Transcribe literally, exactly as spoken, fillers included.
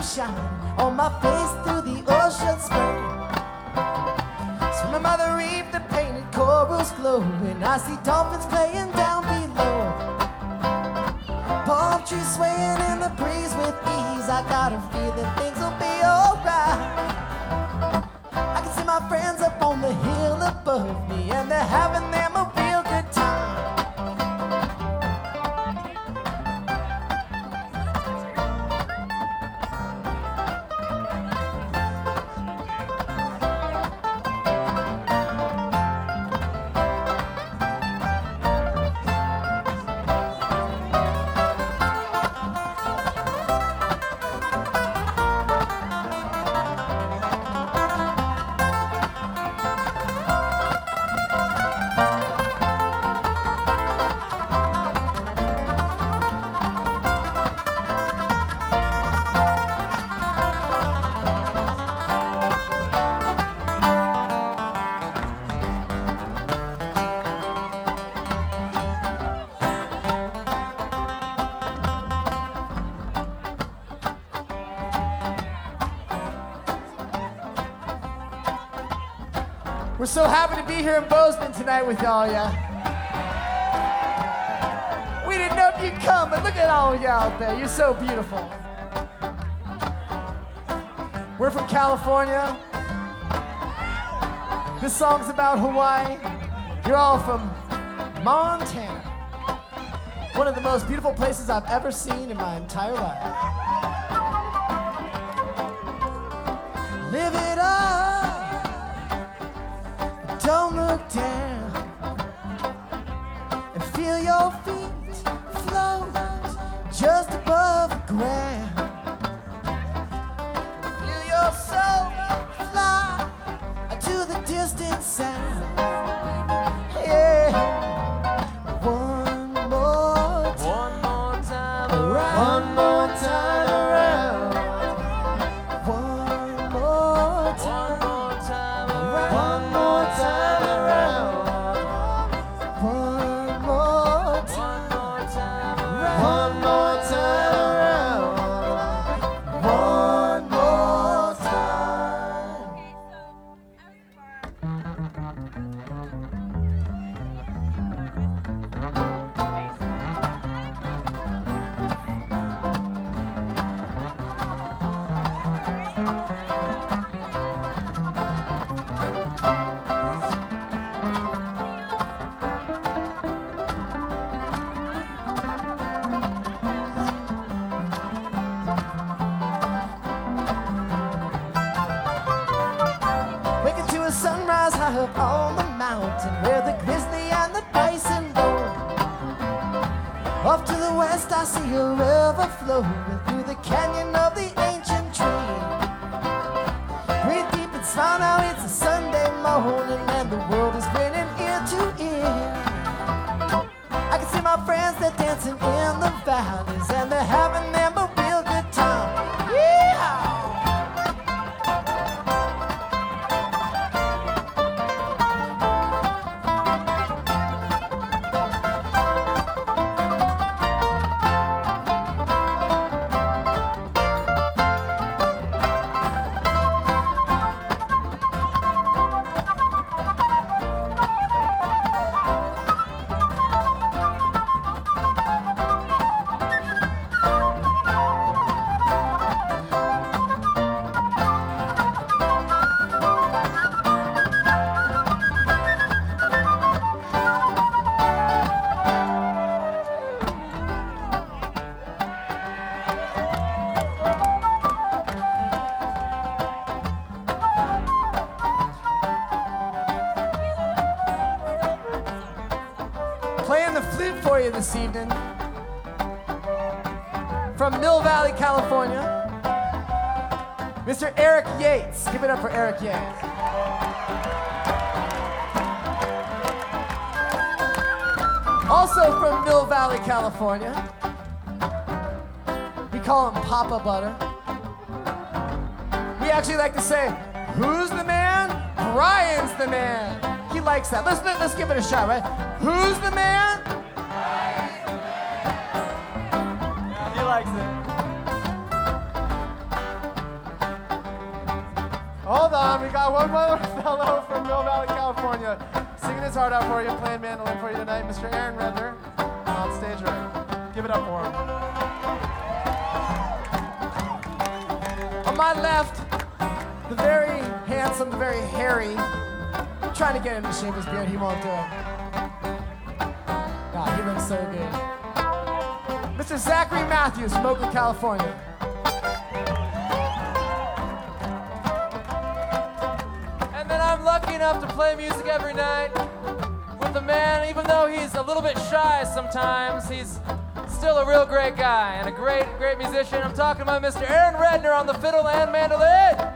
shine on my face through the ocean spray. Swimming by the reef, the painted corals glow, and I see dolphins playing down below. Palm trees swaying in the breeze with ease. I got a feeling things will be alright. I can see my friends up on the hill above me, and they're having them a real good time. We're so happy to be here in Bozeman tonight with y'all, yeah. We didn't know if you'd come, but look at all of you out there. You're so beautiful. We're from California. This song's about Hawaii. You're all from Montana. One of the most beautiful places I've ever seen in my entire life. Live it up. Don't look down and feel your feet float just above the ground. Feel your soul fly to the distant sound. Yeah, one more time, one more time around, one more time around, one more time, one more time around, one more time. Sunrise high up on the mountain where the grizzly and the bison roam. Off to the west I see a river flowing through the canyon of the ancient tree. Breathe deep and smile now, it's a Sunday morning and the world is grinning ear to ear. I can see my friends, they're dancing in the valleys and they're having them a real good time. Yeah! Playing the flute for you this evening from Mill Valley, California, Mister Eric Yates. Give it up for Eric Yates. Also from Mill Valley, California, we call him Papa Butter. We actually like to say, who's the man? Brian's the man. He likes that. Let's, let's give it a shot, right? Who's the man? Brian's the man. He likes it. Hold on, we got one more fellow from Mill Valley, California, singing his heart out for you, playing mandolin for you tonight, Mister Aaron Redner, on stage right. Give it up for him. On my left, the very handsome, the very hairy. I'm trying to get him to shave his beard, he won't do it. Nah, he looks so good. Mister Zachary Matthews from Oakland, California. And then I'm lucky enough to play music every night with a man, even though he's a little bit shy sometimes, he's still a real great guy and a great, great musician. I'm talking about Mister Aaron Redner on the fiddle and mandolin.